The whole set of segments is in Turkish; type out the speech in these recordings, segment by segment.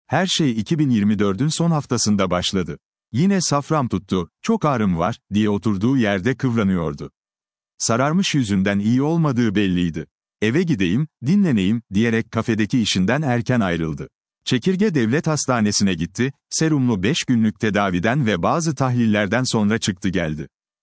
Her şey 2024'ün son haftasında başladı. Yine safram tuttu, çok ağrım var, diye oturduğu yerde kıvranıyordu. Sararmış yüzünden iyi olmadığı belliydi. Eve gideyim, dinleneyim, diyerek kafedeki işinden erken ayrıldı. Çekirge Devlet Hastanesi'ne gitti, serumlu 5 günlük tedaviden ve bazı tahlillerden sonra çıktı geldi.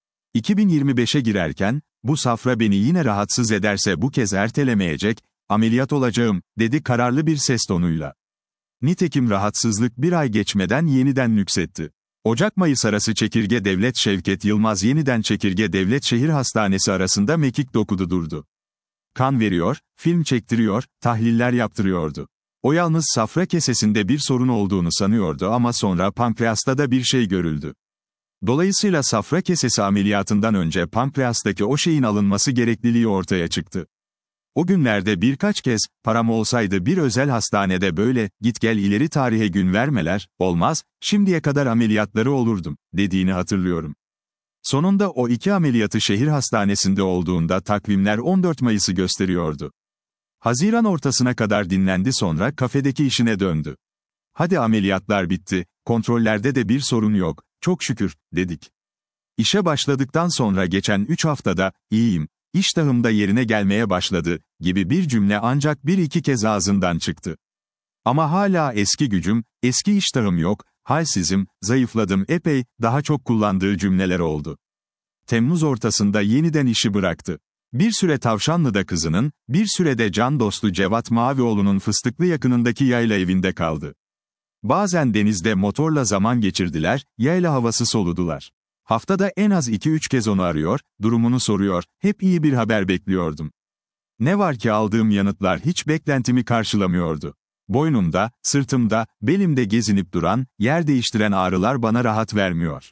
2025'e girerken, bu safra beni yine rahatsız ederse bu kez ertelemeyecek, ameliyat olacağım, dedi kararlı bir ses tonuyla. Nitekim rahatsızlık bir ay geçmeden yeniden nüksetti. Ocak-Mayıs arası Çekirge Devlet Şevket Yılmaz yeniden Çekirge Devlet Şehir Hastanesi arasında mekik dokudu durdu. Kan veriyor, film çektiriyor, tahliller yaptırıyordu. O yalnız safra kesesinde bir sorun olduğunu sanıyordu ama sonra pankreasta da bir şey görüldü. Dolayısıyla safra kesesi ameliyatından önce pankreastaki o şeyin alınması gerekliliği ortaya çıktı. O günlerde birkaç kez, param olsaydı bir özel hastanede böyle, git gel ileri tarihe gün vermeler, olmaz, şimdiye kadar ameliyatları olurdum, dediğini hatırlıyorum. Sonunda o 2 ameliyatı şehir hastanesinde olduğunda takvimler 14 Mayıs'ı gösteriyordu. Haziran ortasına kadar dinlendi sonra kafedeki işine döndü. Hadi ameliyatlar bitti, kontrollerde de bir sorun yok, çok şükür, dedik. İşe başladıktan sonra geçen 3 haftada, iyiyim, iştahım da yerine gelmeye başladı, gibi bir cümle ancak 1-2 kez ağzından çıktı. Ama hala eski gücüm, eski iştahım yok, halsizim, zayıfladım epey, daha çok kullandığı cümleler oldu. Temmuz ortasında yeniden işi bıraktı. Bir süre Tavşanlı'da kızının, bir sürede can dostu Cevat Mavioğlu'nun fıstıklı yakınındaki yayla evinde kaldı. Bazen denizde motorla zaman geçirdiler, yayla havası soludular. Haftada en az 2-3 kez onu arıyor, durumunu soruyor, hep iyi bir haber bekliyordum. Ne var ki aldığım yanıtlar hiç beklentimi karşılamıyordu. Boynumda, sırtımda, belimde gezinip duran, yer değiştiren ağrılar bana rahat vermiyor.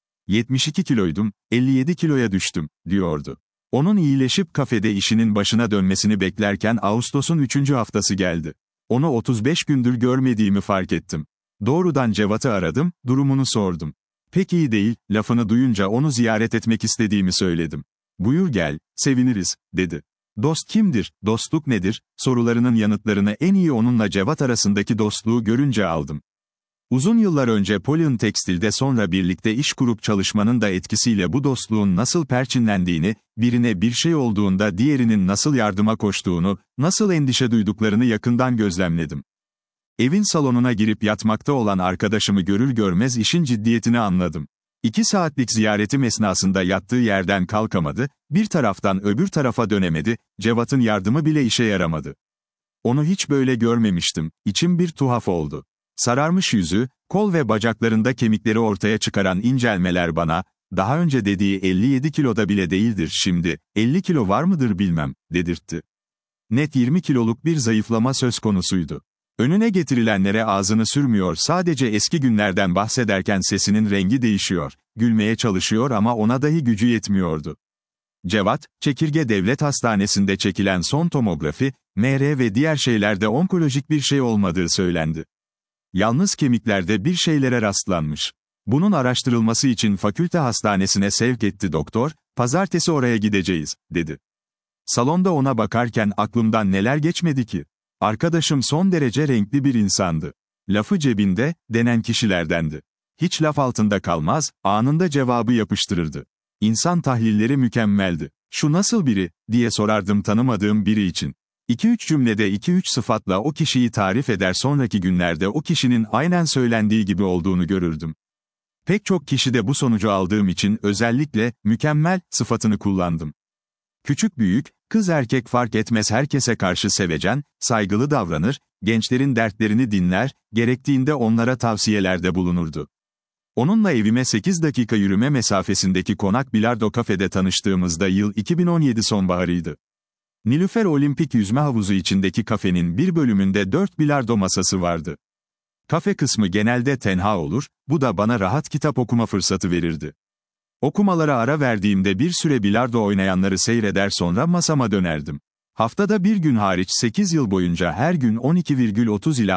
72 kiloydum, 57 kiloya düştüm, diyordu. Onun iyileşip kafede işinin başına dönmesini beklerken Ağustos'un 3. haftası geldi. Onu 35 gündür görmediğimi fark ettim. Doğrudan Cevat'ı aradım, durumunu sordum. Pek iyi değil, lafını duyunca onu ziyaret etmek istediğimi söyledim. Buyur gel, seviniriz, dedi. Dost kimdir, dostluk nedir, sorularının yanıtlarını en iyi onunla Cevat arasındaki dostluğu görünce aldım. Uzun yıllar önce Poly'n Tekstil'de sonra birlikte iş kurup çalışmanın da etkisiyle bu dostluğun nasıl perçinlendiğini, birine bir şey olduğunda diğerinin nasıl yardıma koştuğunu, nasıl endişe duyduklarını yakından gözlemledim. Evin salonuna girip yatmakta olan arkadaşımı görür görmez işin ciddiyetini anladım. 2 saatlik ziyaretim esnasında yattığı yerden kalkamadı, bir taraftan öbür tarafa dönemedi, Cevat'ın yardımı bile işe yaramadı. Onu hiç böyle görmemiştim, içim bir tuhaf oldu. Sararmış yüzü, kol ve bacaklarında kemikleri ortaya çıkaran incelmeler bana, daha önce dediği 57 kiloda bile değildir şimdi, 50 kilo var mıdır bilmem, dedirtti. Net 20 kiloluk bir zayıflama söz konusuydu. Önüne getirilenlere ağzını sürmüyor, sadece eski günlerden bahsederken sesinin rengi değişiyor, gülmeye çalışıyor ama ona dahi gücü yetmiyordu. Cevat, Çekirge Devlet Hastanesi'nde çekilen son tomografi, MR ve diğer şeylerde onkolojik bir şey olmadığı söylendi. Yalnız kemiklerde bir şeylere rastlanmış. Bunun araştırılması için fakülte hastanesine sevk etti doktor, pazartesi oraya gideceğiz, dedi. Salonda ona bakarken aklımdan neler geçmedi ki? Arkadaşım son derece renkli bir insandı. Lafı cebinde, denen kişilerdendi. Hiç laf altında kalmaz, anında cevabı yapıştırırdı. İnsan tahlilleri mükemmeldi. Şu nasıl biri, diye sorardım tanımadığım biri için. 2-3 cümlede 2-3 sıfatla o kişiyi tarif eder, sonraki günlerde o kişinin aynen söylendiği gibi olduğunu görürdüm. Pek çok kişide bu sonucu aldığım için özellikle, mükemmel, sıfatını kullandım. Küçük büyük, kız erkek fark etmez herkese karşı sevecen, saygılı davranır, gençlerin dertlerini dinler, gerektiğinde onlara tavsiyelerde bulunurdu. Onunla evime 8 dakika yürüme mesafesindeki Konak Bilardo Kafede tanıştığımızda yıl 2017 sonbaharıydı. Nilüfer Olimpik Yüzme Havuzu içindeki kafenin bir bölümünde 4 bilardo masası vardı. Kafe kısmı genelde tenha olur, bu da bana rahat kitap okuma fırsatı verirdi. Okumalara ara verdiğimde bir süre bilardo oynayanları seyreder sonra masama dönerdim. Haftada bir gün hariç 8 yıl boyunca her gün 12,30 ila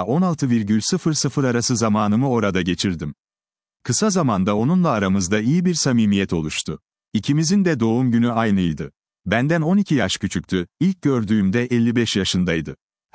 16,00 arası zamanımı orada geçirdim. Kısa zamanda onunla aramızda iyi bir samimiyet oluştu. İkimizin de doğum günü aynıydı. Benden 12 yaş küçüktü, ilk gördüğümde 55 yaşındaydı.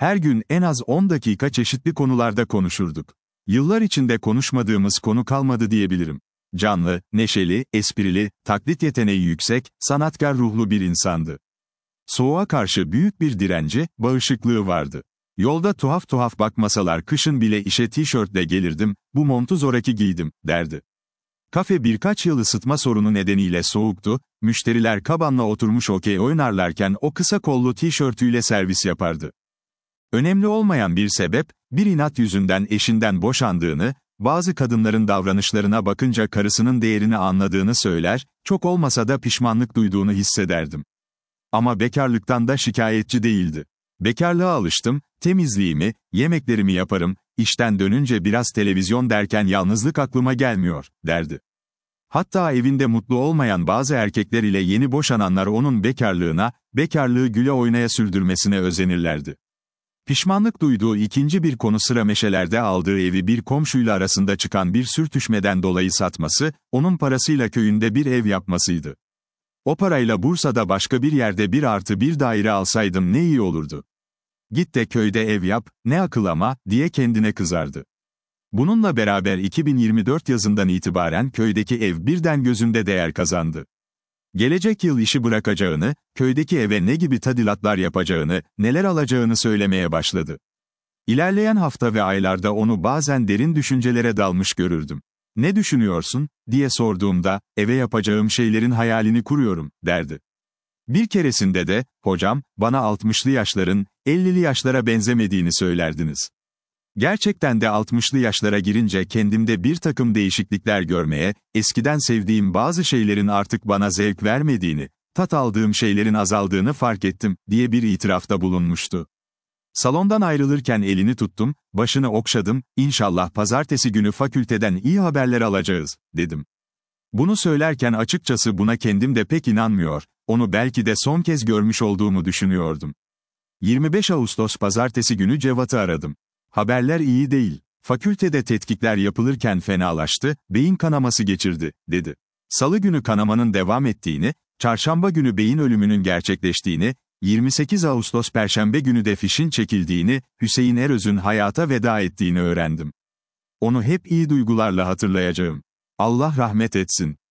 Her gün en az 10 dakika çeşitli konularda konuşurduk. Yıllar içinde konuşmadığımız konu kalmadı diyebilirim. Canlı, neşeli, esprili, taklit yeteneği yüksek, sanatkar ruhlu bir insandı. Soğuğa karşı büyük bir direnci, bağışıklığı vardı. Yolda tuhaf tuhaf bakmasalar kışın bile işe tişörtle gelirdim, bu montu zoraki giydim, derdi. Kafe birkaç yıl ısıtma sorunu nedeniyle soğuktu, müşteriler kabanla oturmuş okey oynarlarken o kısa kollu tişörtüyle servis yapardı. Önemli olmayan bir sebep, bir inat yüzünden eşinden boşandığını, bazı kadınların davranışlarına bakınca karısının değerini anladığını söyler, çok olmasa da pişmanlık duyduğunu hissederdim. Ama bekarlıktan da şikayetçi değildi. Bekarlığa alıştım, temizliğimi, yemeklerimi yaparım, işten dönünce biraz televizyon derken yalnızlık aklıma gelmiyor, derdi. Hatta evinde mutlu olmayan bazı erkekler ile yeni boşananlar onun bekarlığına, bekarlığı güle oynaya sürdürmesine özenirlerdi. Pişmanlık duyduğu ikinci bir konu sıra Meşeler'de aldığı evi bir komşuyla arasında çıkan bir sürtüşmeden dolayı satması, onun parasıyla köyünde bir ev yapmasıydı. O parayla Bursa'da başka bir yerde 1+1 daire alsaydım ne iyi olurdu. Git de köyde ev yap, ne akıl ama, diye kendine kızardı. Bununla beraber 2024 yazından itibaren köydeki ev birden gözünde değer kazandı. Gelecek yıl işi bırakacağını, köydeki eve ne gibi tadilatlar yapacağını, neler alacağını söylemeye başladı. İlerleyen hafta ve aylarda onu bazen derin düşüncelere dalmış görürdüm. "Ne düşünüyorsun?" diye sorduğumda, "Eve yapacağım şeylerin hayalini kuruyorum," derdi. Bir keresinde de, "Hocam, bana 60'lı yaşların, 50'li yaşlara benzemediğini söylerdiniz." Gerçekten de 60'lı yaşlara girince kendimde bir takım değişiklikler görmeye, eskiden sevdiğim bazı şeylerin artık bana zevk vermediğini, tat aldığım şeylerin azaldığını fark ettim, diye bir itirafta bulunmuştu. Salondan ayrılırken elini tuttum, başını okşadım, "İnşallah pazartesi günü fakülteden iyi haberler alacağız," dedim. Bunu söylerken açıkçası buna kendim de pek inanmıyor, onu belki de son kez görmüş olduğumu düşünüyordum. 25 Ağustos pazartesi günü Cevat'ı aradım. "Haberler iyi değil. Fakültede tetkikler yapılırken fenalaştı, beyin kanaması geçirdi," dedi. Salı günü kanamanın devam ettiğini, çarşamba günü beyin ölümünün gerçekleştiğini, 28 Ağustos Perşembe günü de fişin çekildiğini, Hüseyin Eröz'ün hayata veda ettiğini öğrendim. Onu hep iyi duygularla hatırlayacağım. Allah rahmet etsin.